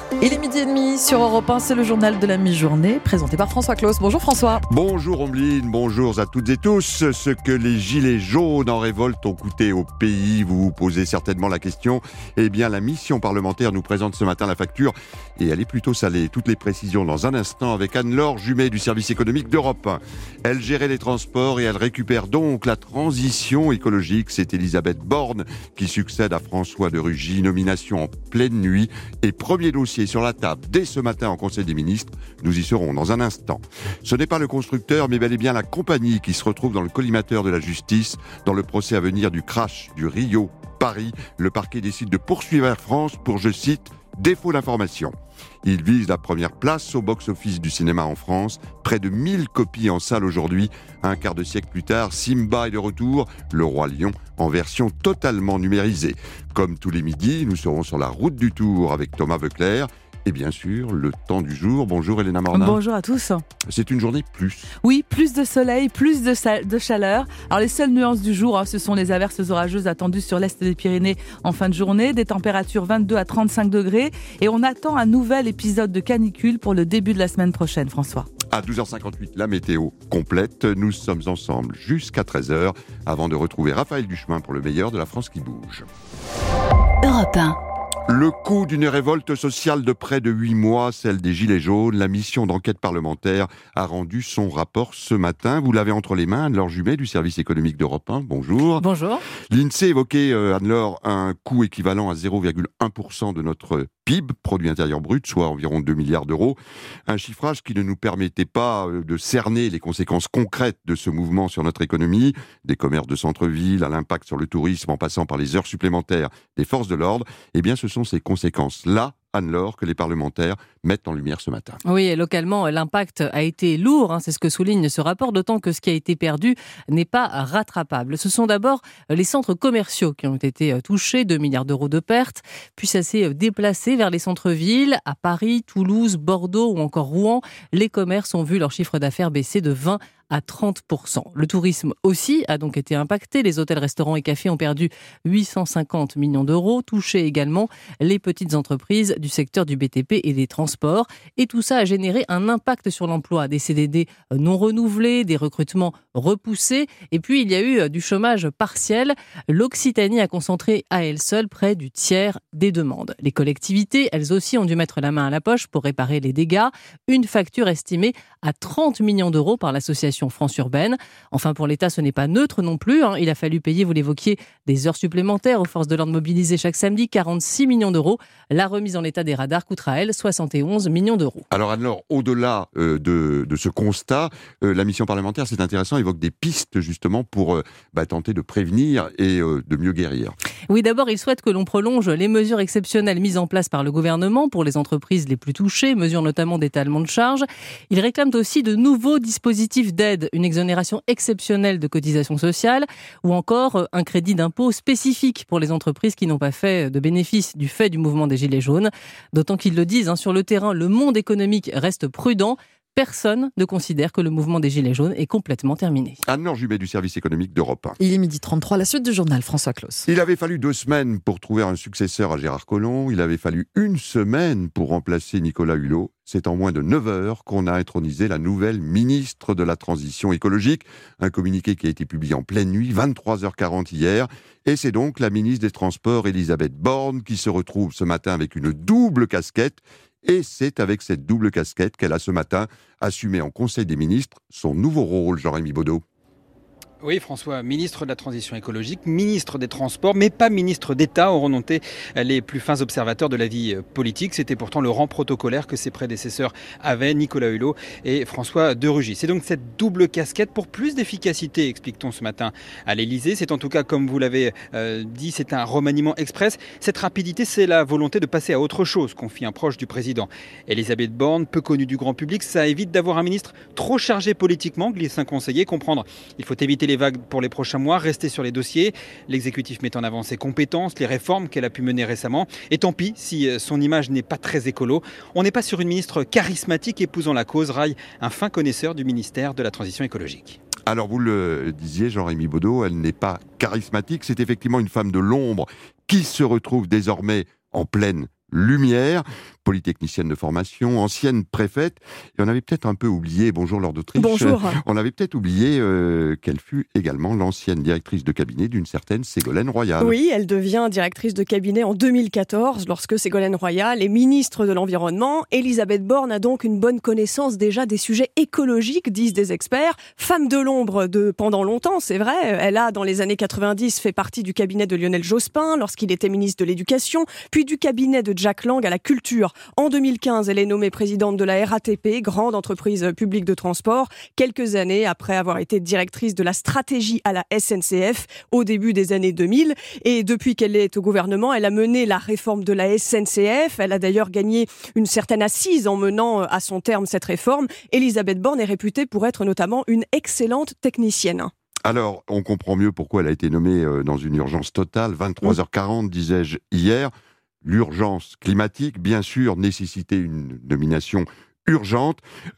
Il est 12h30 sur Europe 1, c'est le journal de la mi-journée, présenté par François Claus. Bonjour François. Bonjour Omeline, bonjour à toutes et tous. Ce que les gilets jaunes en révolte ont coûté au pays, vous vous posez certainement la question. Eh bien, la mission parlementaire nous présente ce matin la facture et elle est plutôt salée. Toutes les précisions dans un instant avec Anne-Laure Jumet du service économique d'Europe 1. Elle gérait les transports et elle récupère donc la transition écologique. C'est Elisabeth Borne qui succède à François de Rugy. Nomination en pleine nuit et premier dossier sur la table dès ce matin en Conseil des ministres. Nous y serons dans un instant. Ce n'est pas le constructeur, mais bel et bien la compagnie qui se retrouve dans le collimateur de la justice dans le procès à venir du crash du Rio-Paris. Le parquet décide de poursuivre Air France pour, je cite, défaut d'information. Il vise la première place au box-office du cinéma en France. Près de 1000 copies en salle aujourd'hui. Un quart de siècle plus tard, Simba est de retour, Le Roi Lion, en version totalement numérisée. Comme tous les midis, nous serons sur la route du Tour avec Thomas Voeckler. Et bien sûr, le temps du jour. Bonjour Elena Mornin. Bonjour à tous. C'est une journée plus. Oui, plus de soleil, plus de chaleur. Alors les seules nuances du jour, ce sont les averses orageuses attendues sur l'est des Pyrénées en fin de journée. Des températures 22 à 35 degrés. Et on attend un nouvel épisode de canicule pour le début de la semaine prochaine, François. À 12h58, la météo complète. Nous sommes ensemble jusqu'à 13h avant de retrouver Raphaël Duchemin pour le meilleur de la France qui bouge. Europe 1. Le coût d'une révolte sociale de près de 8 mois, celle des Gilets jaunes, la mission d'enquête parlementaire a rendu son rapport ce matin. Vous l'avez entre les mains, Anne-Laure Jumet du service économique d'Europe 1. Bonjour. Bonjour. L'INSEE évoquait, Anne-Laure, un coût équivalent à 0,1% de notre PIB, produit intérieur brut, soit environ 2 milliards d'euros. Un chiffrage qui ne nous permettait pas de cerner les conséquences concrètes de ce mouvement sur notre économie, des commerces de centre-ville à l'impact sur le tourisme en passant par les heures supplémentaires des forces de l'ordre. Eh bien, ce sont ces conséquences-là, Anne-Laure, que les parlementaires mettent en lumière ce matin. Oui, et localement, l'impact a été lourd, c'est ce que souligne ce rapport, d'autant que ce qui a été perdu n'est pas rattrapable. Ce sont d'abord les centres commerciaux qui ont été touchés, 2 milliards d'euros de pertes, puis ça s'est déplacé vers les centres-villes, à Paris, Toulouse, Bordeaux ou encore Rouen. Les commerces ont vu leur chiffre d'affaires baisser de 20 à 30%. Le tourisme aussi a donc été impacté. Les hôtels, restaurants et cafés ont perdu 850 millions d'euros. Touchés également les petites entreprises du secteur du BTP et des transports. Et tout ça a généré un impact sur l'emploi. Des CDD non renouvelés, des recrutements repoussés. Et puis, il y a eu du chômage partiel. L'Occitanie a concentré à elle seule près du tiers des demandes. Les collectivités, elles aussi, ont dû mettre la main à la poche pour réparer les dégâts. Une facture estimée à 30 millions d'euros par l'association France Urbaine. Enfin, pour l'État, ce n'est pas neutre non plus. Il a fallu payer, vous l'évoquiez, des heures supplémentaires aux forces de l'ordre mobilisées chaque samedi, 46 millions d'euros. La remise en état des radars coûtera, elle, 71 millions d'euros. Alors Anne-Laure, au-delà de ce constat, la mission parlementaire, c'est intéressant, évoque des pistes justement pour tenter de prévenir et de mieux guérir. Oui, d'abord, il souhaite que l'on prolonge les mesures exceptionnelles mises en place par le gouvernement pour les entreprises les plus touchées, mesures notamment d'étalement de charges. Il réclame aussi de nouveaux dispositifs d'aide, une exonération exceptionnelle de cotisations sociales ou encore un crédit d'impôt spécifique pour les entreprises qui n'ont pas fait de bénéfices du fait du mouvement des Gilets jaunes. D'autant qu'ils le disent, sur le terrain, le monde économique reste prudent. Personne ne considère que le mouvement des Gilets jaunes est complètement terminé. Anne-Laure Jumet du service économique d'Europe 1. Il est 12h33, la suite du journal, François Claus. Il avait fallu 2 semaines pour trouver un successeur à Gérard Collomb. Il avait fallu 1 semaine pour remplacer Nicolas Hulot. C'est en moins de 9 heures qu'on a intronisé la nouvelle ministre de la Transition écologique. Un communiqué qui a été publié en pleine nuit, 23h40 hier. Et c'est donc la ministre des Transports, Elisabeth Borne, qui se retrouve ce matin avec une double casquette. Et c'est avec cette double casquette qu'elle a ce matin assumé en Conseil des ministres son nouveau rôle, Jean-Rémy Baudot. Oui, François, ministre de la Transition écologique, ministre des Transports, mais pas ministre d'État, auront noté les plus fins observateurs de la vie politique. C'était pourtant le rang protocolaire que ses prédécesseurs avaient, Nicolas Hulot et François de Rugy. C'est donc cette double casquette pour plus d'efficacité, explique-t-on ce matin à l'Élysée. C'est en tout cas, comme vous l'avez dit, c'est un remaniement express. Cette rapidité, c'est la volonté de passer à autre chose, confie un proche du président. Elisabeth Borne, peu connue du grand public, ça évite d'avoir un ministre trop chargé politiquement, glisse un conseiller. Comprendre, il faut éviter les vagues pour les prochains mois, rester sur les dossiers. L'exécutif met en avant ses compétences, les réformes qu'elle a pu mener récemment. Et tant pis si son image n'est pas très écolo. On n'est pas sur une ministre charismatique épousant la cause, raille un fin connaisseur du ministère de la Transition écologique. Alors vous le disiez, Jean-Rémy Baudot, elle n'est pas charismatique. C'est effectivement une femme de l'ombre qui se retrouve désormais en pleine lumière. polytechnicienne de formation, ancienne préfète. Et on avait peut-être un peu oublié, bonjour Laure d'Autriche. Bonjour. On avait peut-être oublié qu'elle fut également l'ancienne directrice de cabinet d'une certaine Ségolène Royal. Oui, elle devient directrice de cabinet en 2014 lorsque Ségolène Royal est ministre de l'Environnement. Elisabeth Borne a donc une bonne connaissance déjà des sujets écologiques, disent des experts. Femme de l'ombre pendant longtemps, c'est vrai. Elle a, dans les années 90, fait partie du cabinet de Lionel Jospin lorsqu'il était ministre de l'Éducation, puis du cabinet de Jack Lang à la culture. En 2015, elle est nommée présidente de la RATP, grande entreprise publique de transport, quelques années après avoir été directrice de la stratégie à la SNCF au début des années 2000. Et depuis qu'elle est au gouvernement, elle a mené la réforme de la SNCF. Elle a d'ailleurs gagné une certaine assise en menant à son terme cette réforme. Elisabeth Borne est réputée pour être notamment une excellente technicienne. Alors, on comprend mieux pourquoi elle a été nommée dans une urgence totale. 23h40, disais-je hier. L'urgence climatique, bien sûr, nécessitait une nomination urgente.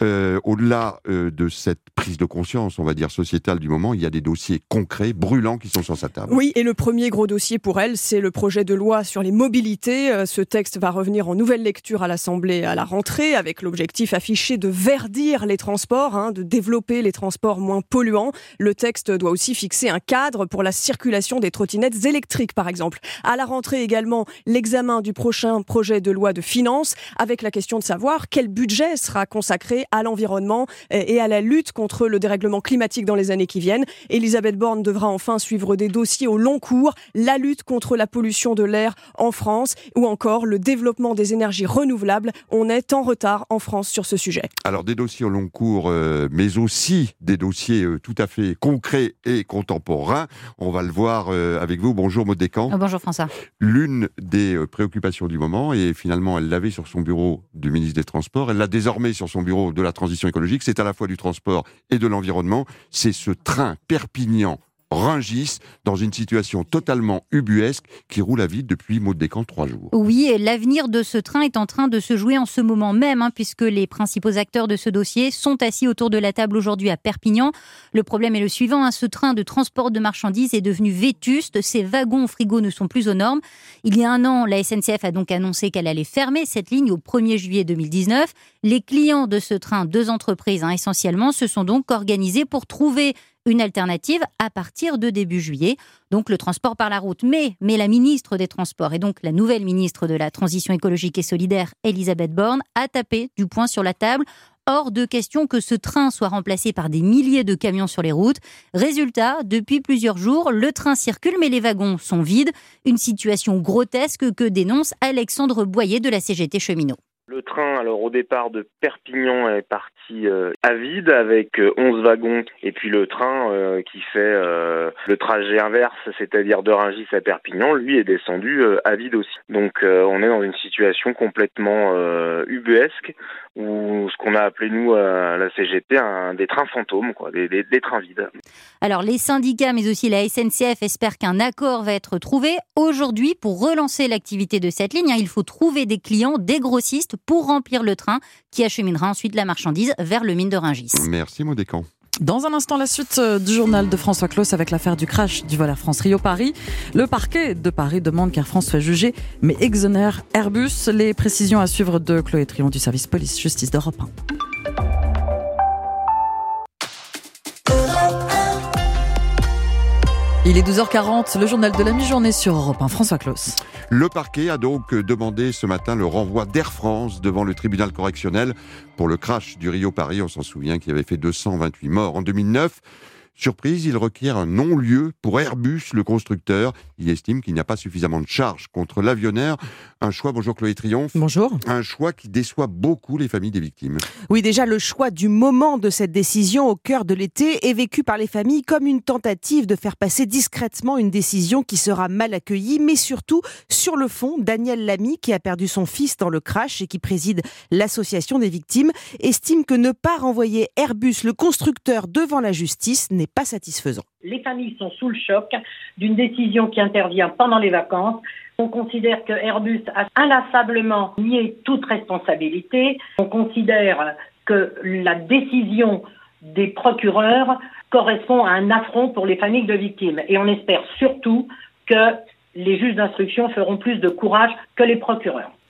Au-delà de cette prise de conscience, on va dire, sociétale du moment, il y a des dossiers concrets, brûlants, qui sont sur sa table. Oui, et le premier gros dossier pour elle, c'est le projet de loi sur les mobilités. Ce texte va revenir en nouvelle lecture à l'Assemblée à la rentrée, avec l'objectif affiché de verdir les transports, de développer les transports moins polluants. Le texte doit aussi fixer un cadre pour la circulation des trottinettes électriques, par exemple. À la rentrée également, l'examen du prochain projet de loi de finances, avec la question de savoir quel budget sera consacré à l'environnement et à la lutte contre le dérèglement climatique dans les années qui viennent. Elisabeth Borne devra enfin suivre des dossiers au long cours, la lutte contre la pollution de l'air en France ou encore le développement des énergies renouvelables. On est en retard en France sur ce sujet. Alors des dossiers au long cours, mais aussi des dossiers tout à fait concrets et contemporains. On va le voir avec vous. Bonjour Maud Descamps. Bonjour François. L'une des préoccupations du moment, et finalement elle l'avait sur son bureau du ministre des Transports, elle l'a désormais sur son bureau de la transition écologique, c'est à la fois du transport et de l'environnement, c'est ce train Perpignan-Rungis dans une situation totalement ubuesque qui roule à vide depuis Maud Descamps 3 jours. Oui, et l'avenir de ce train est en train de se jouer en ce moment même, puisque les principaux acteurs de ce dossier sont assis autour de la table aujourd'hui à Perpignan. Le problème est le suivant, ce train de transport de marchandises est devenu vétuste, ses wagons au frigo ne sont plus aux normes. Il y a un an, la SNCF a donc annoncé qu'elle allait fermer cette ligne au 1er juillet 2019. Les clients de ce train, 2 entreprises essentiellement, se sont donc organisés pour trouver une alternative à partir de début juillet, donc le transport par la route. Mais la ministre des Transports et donc la nouvelle ministre de la Transition écologique et solidaire, Elisabeth Borne, a tapé du poing sur la table. Hors de question que ce train soit remplacé par des milliers de camions sur les routes. Résultat, depuis plusieurs jours, le train circule mais les wagons sont vides. Une situation grotesque que dénonce Alexandre Boyer de la CGT Cheminots. Le train, alors au départ de Perpignan, est parti à vide avec 11 wagons. Et puis le train qui fait le trajet inverse, c'est-à-dire de Rungis à Perpignan, lui est descendu à vide aussi. Donc on est dans une situation complètement ubuesque, ou ce qu'on a appelé nous à la CGT des trains fantômes, des trains vides. Alors les syndicats mais aussi la SNCF espèrent qu'un accord va être trouvé. Aujourd'hui, pour relancer l'activité de cette ligne, il faut trouver des clients, des grossistes pour remplir le train qui acheminera ensuite la marchandise vers le mine de Rungis. Merci Maud Descamps. Dans un instant, la suite du journal de François Claus avec l'affaire du crash du vol Air France Rio-Paris. Le parquet de Paris demande qu'Air France soit jugé, mais exonère Airbus. Les précisions à suivre de Chloé Trion du service police-justice d'Europe 1. Il est 12h40, le journal de la mi-journée sur Europe 1. François Claus. Le parquet a donc demandé ce matin le renvoi d'Air France devant le tribunal correctionnel pour le crash du Rio-Paris. On s'en souvient, qui avait fait 228 morts en 2009. Surprise, il requiert un non-lieu pour Airbus, le constructeur. Il estime qu'il n'y a pas suffisamment de charges contre l'avionnaire. Un choix, bonjour Chloé Triomphe. Bonjour. Un choix qui déçoit beaucoup les familles des victimes. Oui, déjà le choix du moment de cette décision au cœur de l'été est vécu par les familles comme une tentative de faire passer discrètement une décision qui sera mal accueillie, mais surtout sur le fond, Daniel Lamy, qui a perdu son fils dans le crash et qui préside l'association des victimes, estime que ne pas renvoyer Airbus, le constructeur, devant la justice n'est pas satisfaisant. Les familles sont sous le choc d'une décision qui intervient pendant les vacances. On considère que Airbus a inlassablement nié toute responsabilité. On considère que la décision des procureurs correspond à un affront pour les familles de victimes. Et on espère surtout que les juges d'instruction feront plus de courage que les procureurs.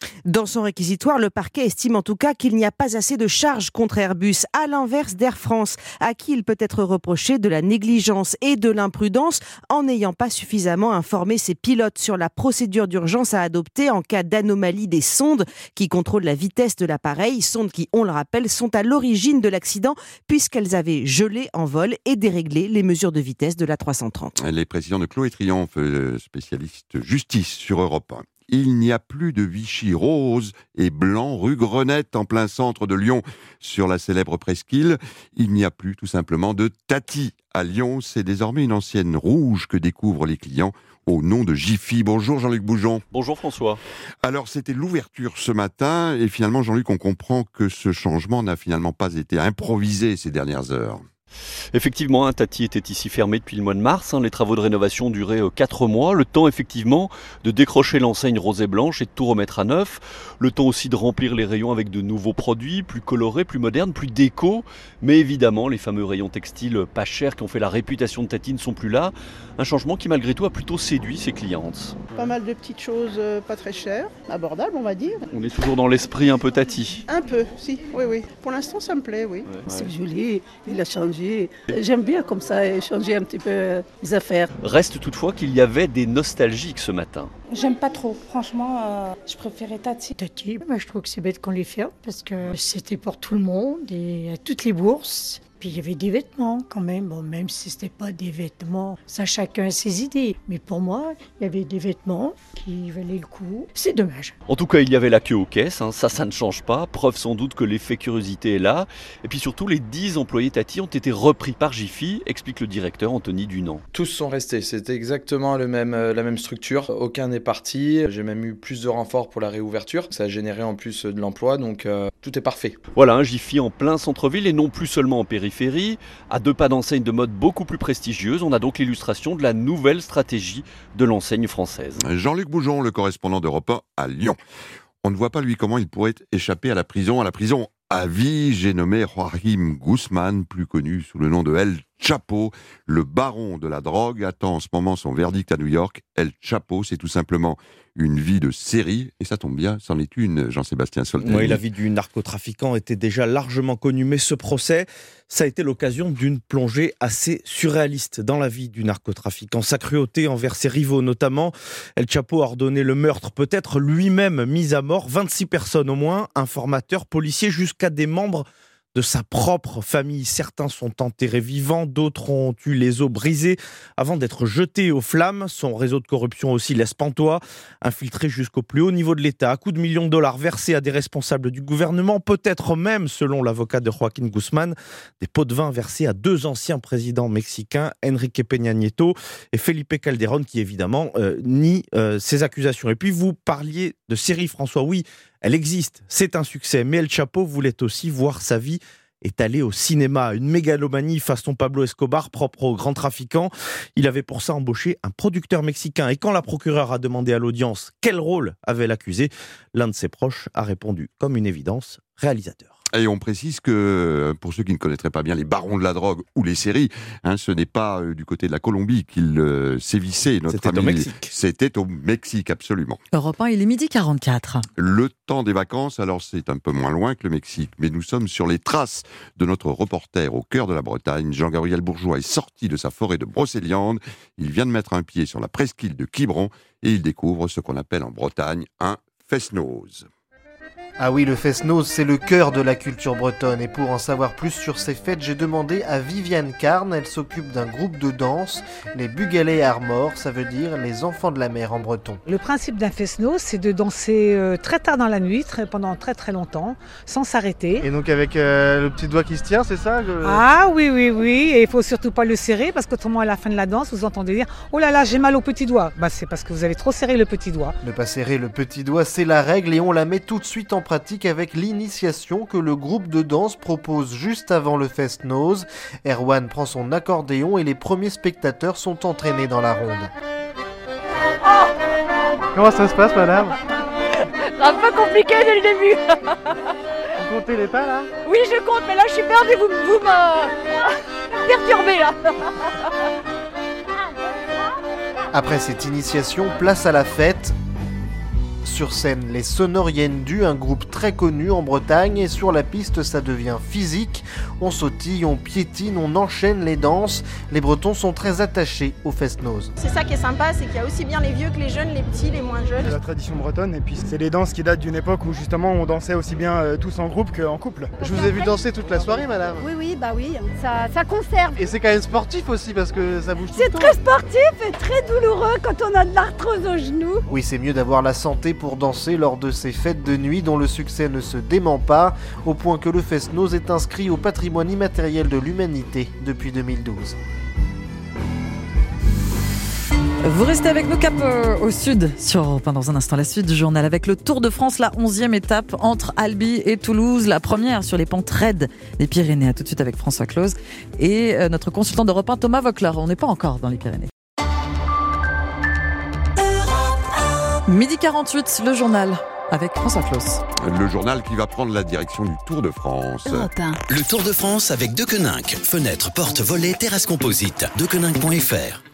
Dans son réquisitoire, le parquet estime en tout cas qu'il n'y a pas assez de charges contre Airbus, à l'inverse d'Air France, à qui il peut être reproché de la négligence et de l'imprudence en n'ayant pas suffisamment informé ses pilotes sur la procédure d'urgence à adopter en cas d'anomalie des sondes qui contrôlent la vitesse de l'appareil, sondes qui, on le rappelle, sont à l'origine de l'accident puisqu'elles avaient gelé en vol et déréglé les mesures de vitesse de l'A330. Les présidents de Chloé Triomphe, spécialiste justice sur Europe 1. Il n'y a plus de Vichy rose et blanc rue Grenette en plein centre de Lyon sur la célèbre presqu'île. Il n'y a plus tout simplement de Tati à Lyon. C'est désormais une ancienne rouge que découvrent les clients au nom de Jiffy. Bonjour Jean-Luc Boujon. Bonjour François. Alors c'était l'ouverture ce matin et finalement Jean-Luc, on comprend que ce changement n'a finalement pas été improvisé ces dernières heures. Effectivement, Tati était ici fermé depuis le mois de mars. Les travaux de rénovation duraient 4 mois. Le temps, effectivement, de décrocher l'enseigne rose et blanche et de tout remettre à neuf. Le temps aussi de remplir les rayons avec de nouveaux produits, plus colorés, plus modernes, plus déco. Mais évidemment, les fameux rayons textiles pas chers qui ont fait la réputation de Tati ne sont plus là. Un changement qui, malgré tout, a plutôt séduit ses clientes. Pas mal de petites choses pas très chères, abordables, on va dire. On est toujours dans l'esprit un peu Tati. Un peu, si, oui. Pour l'instant, ça me plaît, oui. Ouais. C'est joli, il a changé. J'aime bien comme ça, changer un petit peu les affaires. Reste toutefois qu'il y avait des nostalgiques ce matin. J'aime pas trop, franchement, je préférais Tati. Tati, je trouve que c'est bête qu'on les ferme parce que c'était pour tout le monde et à toutes les bourses. Puis il y avait des vêtements quand même, bon, même si ce n'était pas des vêtements, ça chacun a ses idées. Mais pour moi, il y avait des vêtements qui valaient le coup. C'est dommage. En tout cas, il y avait la queue aux caisses, ça ne change pas. Preuve sans doute que l'effet curiosité est là. Et puis surtout, les 10 employés Tati ont été repris par Jiffy, explique le directeur Anthony Dunant. Tous sont restés, c'était exactement la même structure. Aucun n'est parti. J'ai même eu plus de renforts pour la réouverture. Ça a généré en plus de l'emploi, donc tout est parfait. Voilà, un Jiffy en plein centre-ville et non plus seulement en périphérie. À 2 pas d'enseigne de mode beaucoup plus prestigieuse, on a donc l'illustration de la nouvelle stratégie de l'enseigne française. Jean-Luc Boujon, le correspondant d'Europe 1 à Lyon. On ne voit pas, lui, comment il pourrait échapper à la prison à vie. J'ai nommé Joaquín Guzmán, plus connu sous le nom de El Chapo. Le baron de la drogue attend en ce moment son verdict à New York. El Chapo, c'est tout simplement une vie de série, et ça tombe bien, c'en est une, Jean-Sébastien Soltani. Oui, la vie du narcotrafiquant était déjà largement connue, mais ce procès, ça a été l'occasion d'une plongée assez surréaliste dans la vie du narcotrafiquant. Sa cruauté envers ses rivaux notamment. El Chapo a ordonné le meurtre, peut-être lui-même mis à mort, 26 personnes au moins, informateurs, policiers, jusqu'à des membres de sa propre famille. Certains sont enterrés vivants, d'autres ont eu les os brisés avant d'être jetés aux flammes. Son réseau de corruption aussi laisse pantois, infiltré jusqu'au plus haut niveau de l'État, à coups de millions de dollars versés à des responsables du gouvernement, peut-être même, selon l'avocat de Joaquín Guzmán, des pots de vin versés à 2 anciens présidents mexicains, Enrique Peña Nieto et Felipe Calderón, qui évidemment nient ces accusations. Et puis vous parliez de série, François, oui, elle existe, c'est un succès, mais El Chapo voulait aussi voir sa vie étalée au cinéma. Une mégalomanie façon Pablo Escobar, propre au grand trafiquant. Il avait pour ça embauché un producteur mexicain. Et quand la procureure a demandé à l'audience quel rôle avait l'accusé, l'un de ses proches a répondu comme une évidence, réalisateur. Et on précise que, pour ceux qui ne connaîtraient pas bien les barons de la drogue ou les séries, ce n'est pas du côté de la Colombie qu'il sévissait. C'était au Mexique. C'était au Mexique, absolument. Europe 1, il est 12h44. Le temps des vacances, alors c'est un peu moins loin que le Mexique, mais nous sommes sur les traces de notre reporter au cœur de la Bretagne. Jean-Gabriel Bourgeois est sorti de sa forêt de Brocéliande. Il vient de mettre un pied sur la presqu'île de Quiberon et il découvre ce qu'on appelle en Bretagne un fest-noz. Ah oui, le fest-noz, c'est le cœur de la culture bretonne. Et pour en savoir plus sur ces fêtes, j'ai demandé à Viviane Carne. Elle s'occupe d'un groupe de danse, les Bugalais Armor, ça veut dire les enfants de la mer en breton. Le principe d'un fest-noz, c'est de danser très tard dans la nuit, pendant très très longtemps, sans s'arrêter. Et donc avec le petit doigt qui se tient, c'est ça Ah oui, et il faut surtout pas le serrer, parce qu'autrement à la fin de la danse, vous entendez dire « Oh là là, j'ai mal au petit doigt ». C'est parce que vous avez trop serré le petit doigt. Ne pas serrer le petit doigt, c'est la règle et on la met tout de suite en pratique avec l'initiation que le groupe de danse propose juste avant le fest-noz. Erwan prend son accordéon et les premiers spectateurs sont entraînés dans la ronde. Comment ça se passe, madame? Un peu compliqué dès le début. Vous comptez les pas là? Oui, je compte, mais là je suis perdue, vous me perturbez là. Après cette initiation, place à la fête. Sur scène, les Sonoriendu, un groupe très connu en Bretagne, et sur la piste, ça devient physique. On sautille, on piétine, on enchaîne les danses. Les Bretons sont très attachés au Fest-Noz. C'est ça qui est sympa, c'est qu'il y a aussi bien les vieux que les jeunes, les petits, les moins jeunes. C'est la tradition bretonne, et puis c'est les danses qui datent d'une époque où justement on dansait aussi bien tous en groupe qu'en couple. Je vous ai vu danser toute la soirée, madame. Oui, ça conserve. Et c'est quand même sportif aussi parce que ça bouge tout le temps. C'est très sportif et très douloureux quand on a de l'arthrose au genou. Oui, c'est mieux d'avoir la santé pour danser lors de ces fêtes de nuit dont le succès ne se dément pas, au point que le Fest-Noz est inscrit au patrimoine immatériel de l'humanité depuis 2012. Vous restez avec nous cap au sud, dans un instant la suite du journal avec le Tour de France, la 11e étape entre Albi et Toulouse, la première sur les pentes raides des Pyrénées. À tout de suite avec François Claus et notre consultant d'Europe 1 Thomas Voeckler. On n'est pas encore dans les Pyrénées. Midi 48, le journal avec François Claus. Le journal qui va prendre la direction du Tour de France. Le Tour de France avec Deceuninck. Fenêtres, portes, volets, terrasses composites. Deceuninck.fr.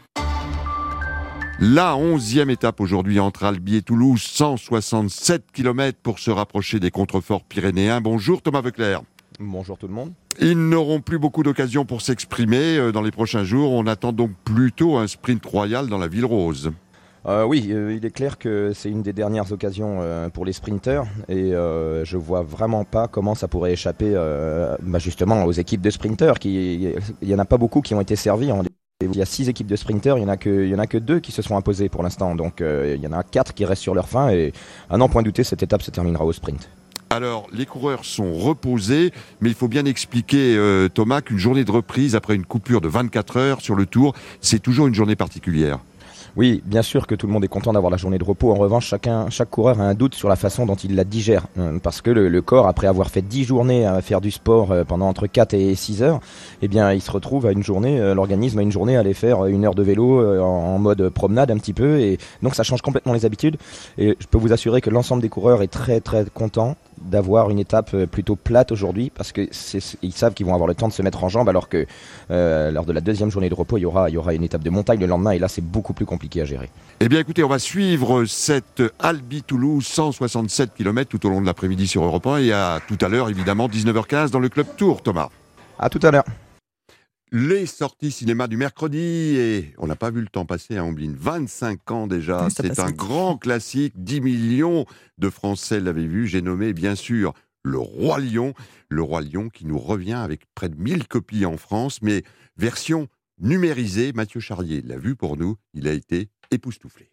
La 11e étape aujourd'hui entre Albi et Toulouse, 167 km pour se rapprocher des contreforts pyrénéens. Bonjour Thomas Voeckler. Bonjour tout le monde. Ils n'auront plus beaucoup d'occasions pour s'exprimer dans les prochains jours. On attend donc plutôt un sprint royal dans la ville rose. Oui, il est clair que c'est une des dernières occasions pour les sprinteurs et je vois vraiment pas comment ça pourrait échapper justement aux équipes de sprinteurs. Il y en a pas beaucoup qui ont été servis. Il y a 6 équipes de sprinteurs, il y en a que 2 qui se sont imposées pour l'instant. Donc il y en a 4 qui restent sur leur fin et à n'en point douter, cette étape se terminera au sprint. Alors, les coureurs sont reposés, mais il faut bien expliquer, Thomas, qu'une journée de reprise après une coupure de 24 heures sur le Tour, c'est toujours une journée particulière. Oui, bien sûr que tout le monde est content d'avoir la journée de repos. En revanche, chaque coureur a un doute sur la façon dont il la digère. Parce que le corps, après avoir fait 10 journées à faire du sport pendant entre 4 et 6 heures, eh bien, il se retrouve à une journée, l'organisme a une journée à aller faire 1 heure de vélo en mode promenade un petit peu. Et donc, ça change complètement les habitudes. Et je peux vous assurer que l'ensemble des coureurs est très, très content d'avoir une étape plutôt plate aujourd'hui parce que ils savent qu'ils vont avoir le temps de se mettre en jambes alors que lors de la deuxième journée de repos il y aura une étape de montagne le lendemain et là c'est beaucoup plus compliqué à gérer. Eh bien écoutez, on va suivre cette Albi-Toulouse 167 km tout au long de l'après-midi sur Europe 1 et à tout à l'heure évidemment 19h15 dans le Club Tour. Thomas. À tout à l'heure. Les sorties cinéma du mercredi, et on n'a pas vu le temps passer à Omblin, 25 ans déjà, oui, c'est un grand classique, 10 millions de Français l'avaient vu, j'ai nommé bien sûr Le Roi Lion qui nous revient avec près de 1000 copies en France, mais version numérisée. Mathieu Charlier l'a vu pour nous, il a été époustouflé.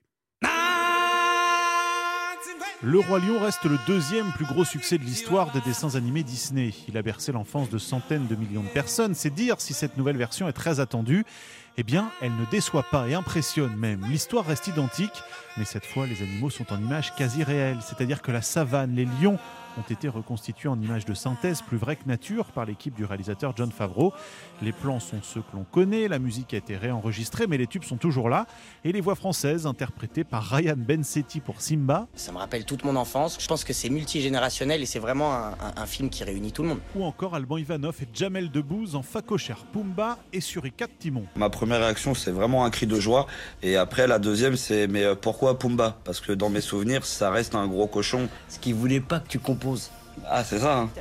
Le Roi Lion reste le 2e plus gros succès de l'histoire des dessins animés Disney. Il a bercé l'enfance de centaines de millions de personnes. C'est dire si cette nouvelle version est très attendue. Eh bien, elle ne déçoit pas et impressionne même. L'histoire reste identique, mais cette fois, les animaux sont en images quasi réelles. C'est-à-dire que la savane, les lions ont été reconstitués en images de synthèse plus vraies que nature par l'équipe du réalisateur Jon Favreau. Les plans sont ceux que l'on connaît, la musique a été réenregistrée, mais les tubes sont toujours là. Et les voix françaises, interprétées par Ryan Bensetti pour Simba. Ça me rappelle toute mon enfance. Je pense que c'est multigénérationnel et c'est vraiment un film qui réunit tout le monde. Ou encore Alban Ivanov et Jamel Debbouze en Phacochère Pumba et Suricate Timon. Ma première réaction, c'est vraiment un cri de joie. Et après, la deuxième, c'est mais pourquoi Pumba ? Parce que dans mes souvenirs, ça reste un gros cochon. Ce qu'il voulait pas que tu composes. Ah, c'est ça, hein.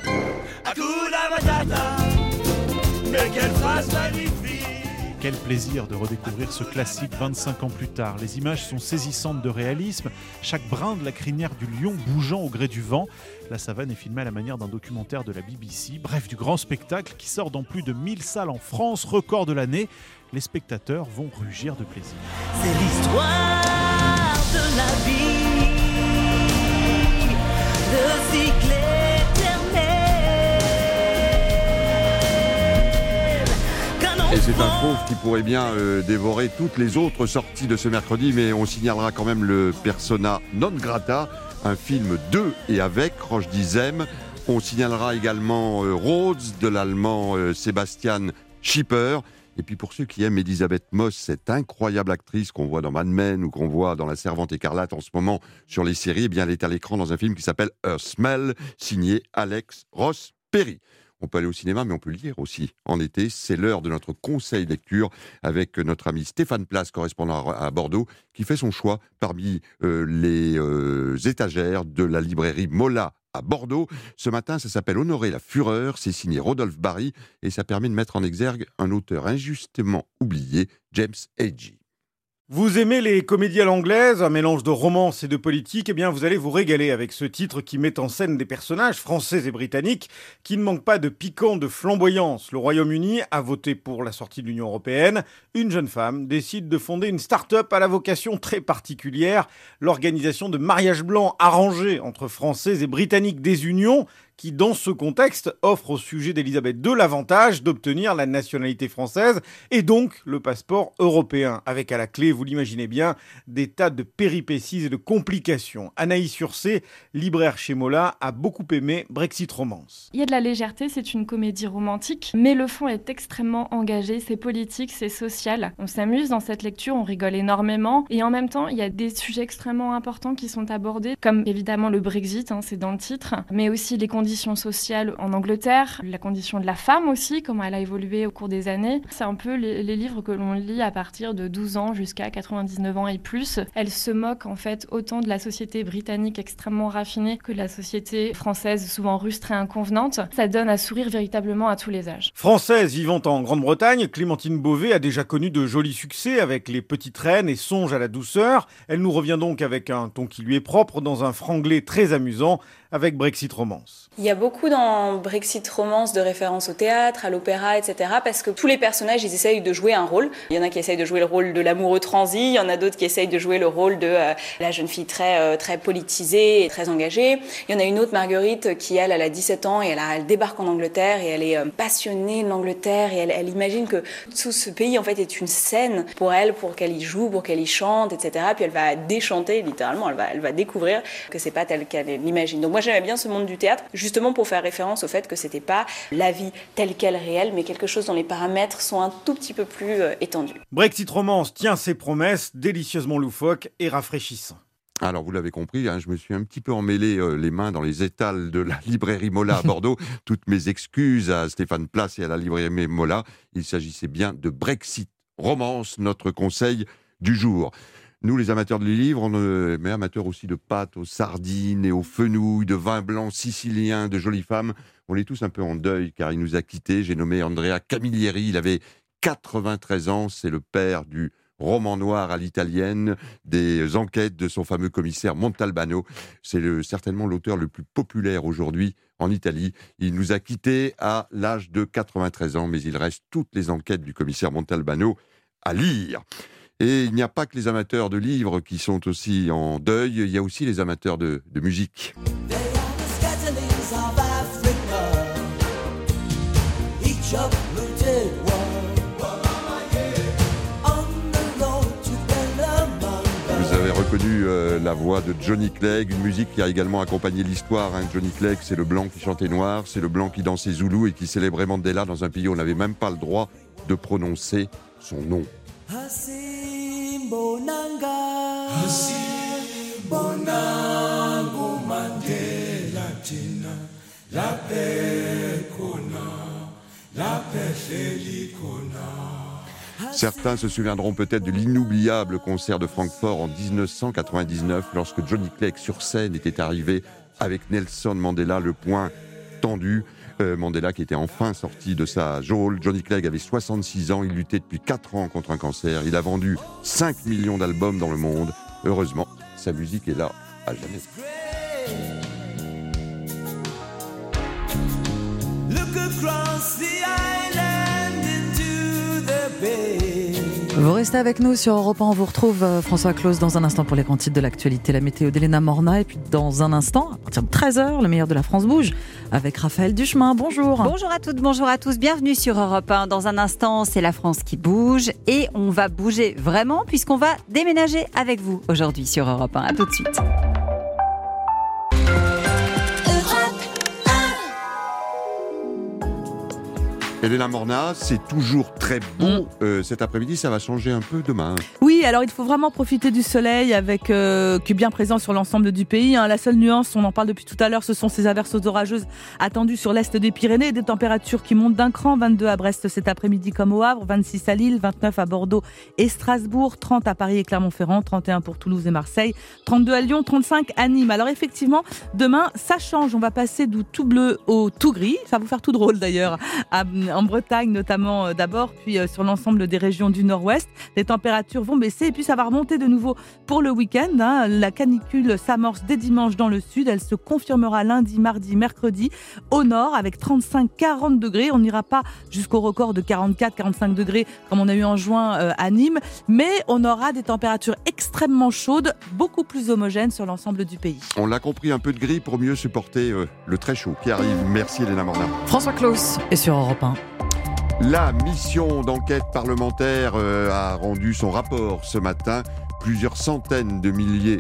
Quel plaisir de redécouvrir ce classique 25 ans plus tard. Les images sont saisissantes de réalisme, chaque brin de la crinière du lion bougeant au gré du vent. La savane est filmée à la manière d'un documentaire de la BBC, bref du grand spectacle qui sort dans plus de 1000 salles en France, record de l'année. Les spectateurs vont rugir de plaisir. C'est l'histoire de la vie, de cycle éternel. Et c'est un fauve qui pourrait bien dévorer toutes les autres sorties de ce mercredi, mais on signalera quand même le persona non grata, un film de et avec Roche Dizem. On signalera également Rhodes de l'allemand Sebastian Schipper. Et puis pour ceux qui aiment Elisabeth Moss, cette incroyable actrice qu'on voit dans Mad Men ou qu'on voit dans La Servante écarlate en ce moment sur les séries, eh bien elle est à l'écran dans un film qui s'appelle Her Smell, signé Alex Ross Perry. On peut aller au cinéma, mais on peut lire aussi. En été, c'est l'heure de notre conseil lecture avec notre ami Stéphane Place, correspondant à Bordeaux, qui fait son choix parmi les étagères de la librairie Mola à Bordeaux. Ce matin, ça s'appelle Honorer la fureur, c'est signé Rodolphe Barry et ça permet de mettre en exergue un auteur injustement oublié, James Agee. Vous aimez les comédies à l'anglaise, un mélange de romance et de politique, eh bien vous allez vous régaler avec ce titre qui met en scène des personnages français et britanniques qui ne manquent pas de piquant, de flamboyance. Le Royaume-Uni a voté pour la sortie de l'Union européenne. Une jeune femme décide de fonder une start-up à la vocation très particulière, l'organisation de mariages blancs arrangés entre Français et Britanniques des unions, qui, dans ce contexte, offre au sujet d'Elisabeth II l'avantage d'obtenir la nationalité française et donc le passeport européen. Avec à la clé, vous l'imaginez bien, des tas de péripéties et de complications. Anaïs Sursé, libraire chez Mola, a beaucoup aimé Brexit Romance. Il y a de la légèreté, c'est une comédie romantique, mais le fond est extrêmement engagé, c'est politique, c'est social. On s'amuse dans cette lecture, on rigole énormément et en même temps, il y a des sujets extrêmement importants qui sont abordés, comme évidemment le Brexit, c'est dans le titre, mais aussi les conditions sociales en Angleterre, la condition de la femme aussi, comment elle a évolué au cours des années. C'est un peu les livres que l'on lit à partir de 12 ans jusqu'à 99 ans et plus. Elle se moque en fait autant de la société britannique extrêmement raffinée que de la société française souvent rustre et inconvenante. Ça donne à sourire véritablement à tous les âges. Française vivant en Grande-Bretagne, Clémentine Beauvais a déjà connu de jolis succès avec Les Petites Reines et Songe à la douceur. Elle nous revient donc avec un ton qui lui est propre dans un franglais très amusant avec Brexit Romance. Il y a beaucoup dans Brexit Romance de références au théâtre, à l'opéra, etc. parce que tous les personnages, ils essayent de jouer un rôle. Il y en a qui essayent de jouer le rôle de l'amoureux transi, il y en a d'autres qui essayent de jouer le rôle de la jeune fille très politisée et très engagée. Il y en a une autre, Marguerite, qui elle a 17 ans et elle débarque en Angleterre et elle est passionnée de l'Angleterre et elle imagine que tout ce pays en fait est une scène pour elle, pour qu'elle y joue, pour qu'elle y chante, etc. Puis elle va déchanter littéralement, elle va découvrir que c'est pas tel qu'elle l'imagine. Donc moi j'aimais bien ce monde du théâtre, justement pour faire référence au fait que c'était pas la vie telle qu'elle réelle, mais quelque chose dont les paramètres sont un tout petit peu plus étendus. Brexit Romance tient ses promesses, délicieusement loufoque et rafraîchissant. Alors, vous l'avez compris, je me suis un petit peu emmêlé les mains dans les étals de la librairie Mola à Bordeaux. Toutes mes excuses à Stéphane Place et à la librairie Mola. Il s'agissait bien de Brexit Romance, notre conseil du jour. Nous, les amateurs de livres, mais amateurs aussi de pâtes aux sardines et aux fenouilles, de vin blanc sicilien, de jolies femmes, on est tous un peu en deuil car il nous a quittés. J'ai nommé Andrea Camilleri, il avait 93 ans, c'est le père du roman noir à l'italienne, des enquêtes de son fameux commissaire Montalbano. C'est certainement l'auteur le plus populaire aujourd'hui en Italie. Il nous a quittés à l'âge de 93 ans, mais il reste toutes les enquêtes du commissaire Montalbano à lire. Et il n'y a pas que les amateurs de livres qui sont aussi en deuil, il y a aussi les amateurs de musique. Vous avez reconnu la voix de Johnny Clegg, une musique qui a également accompagné l'histoire. Johnny Clegg, c'est le blanc qui chantait noir, c'est le blanc qui dansait zoulou et qui célébrait Mandela dans un pays où on n'avait même pas le droit de prononcer son nom. Certains se souviendront peut-être de l'inoubliable concert de Francfort en 1999 lorsque Johnny Clegg sur scène était arrivé avec Nelson Mandela, le poing tendu. Mandela qui était enfin sorti de sa geôle. Johnny Clegg avait 66 ans, il luttait depuis 4 ans contre un cancer. Il a vendu 5 millions d'albums dans le monde. Heureusement, sa musique est là à jamais. Look across the island into the bay. Vous restez avec nous sur Europe 1, on vous retrouve François Claus dans un instant pour les grands titres de l'actualité, la météo d'Elena Morna et puis dans un instant, à partir de 13h, le meilleur de la France bouge avec Raphaël Duchemin. Bonjour. Bonjour à toutes, bonjour à tous, bienvenue sur Europe 1. Dans un instant, c'est la France qui bouge et on va bouger vraiment puisqu'on va déménager avec vous aujourd'hui sur Europe 1. À tout de suite. Elena Morna, c'est toujours très beau cet après-midi, ça va changer un peu demain. Oui, alors il faut vraiment profiter du soleil avec qui est bien présent sur l'ensemble du pays. La seule nuance, on en parle depuis tout à l'heure, ce sont ces averses orageuses attendues sur l'est des Pyrénées, des températures qui montent d'un cran, 22 à Brest cet après-midi comme au Havre, 26 à Lille, 29 à Bordeaux et Strasbourg, 30 à Paris et Clermont-Ferrand, 31 pour Toulouse et Marseille, 32 à Lyon, 35 à Nîmes. Alors effectivement, demain, ça change, on va passer du tout bleu au tout gris, ça va vous faire tout drôle d'ailleurs, en Bretagne notamment d'abord, puis sur l'ensemble des régions du nord-ouest. Les températures vont baisser et puis ça va remonter de nouveau pour le week-end. La canicule s'amorce dès dimanche dans le sud. Elle se confirmera lundi, mardi, mercredi au nord avec 35-40 degrés. On n'ira pas jusqu'au record de 44-45 degrés comme on a eu en juin à Nîmes, mais on aura des températures extrêmement chaudes, beaucoup plus homogènes sur l'ensemble du pays. On l'a compris, un peu de gris pour mieux supporter le très chaud qui arrive. Merci Elena Morna. François Claus est sur Europe 1. La mission d'enquête parlementaire a rendu son rapport ce matin. Plusieurs centaines de millions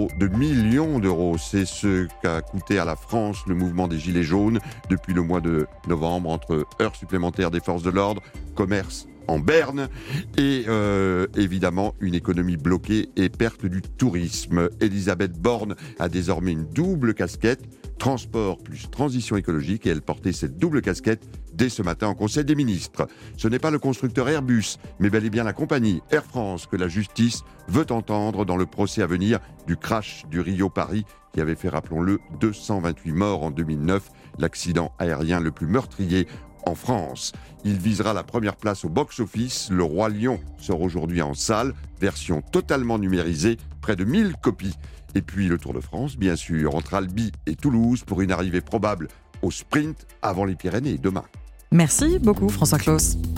d'euros. C'est ce qu'a coûté à la France le mouvement des Gilets jaunes depuis le mois de novembre, entre heures supplémentaires des forces de l'ordre, commerce en berne et évidemment une économie bloquée et perte du tourisme. Elisabeth Borne a désormais une double casquette, transport plus transition écologique, et elle portait cette double casquette dès ce matin en Conseil des ministres. Ce n'est pas le constructeur Airbus, mais bel et bien la compagnie Air France que la justice veut entendre dans le procès à venir du crash du Rio-Paris qui avait fait, rappelons-le, 228 morts en 2009, l'accident aérien le plus meurtrier en France. Il visera la première place au box-office. Le Roi Lion sort aujourd'hui en salle, version totalement numérisée, près de 1000 copies. Et puis le Tour de France, bien sûr, entre Albi et Toulouse pour une arrivée probable au sprint avant les Pyrénées demain. Merci beaucoup François Claus.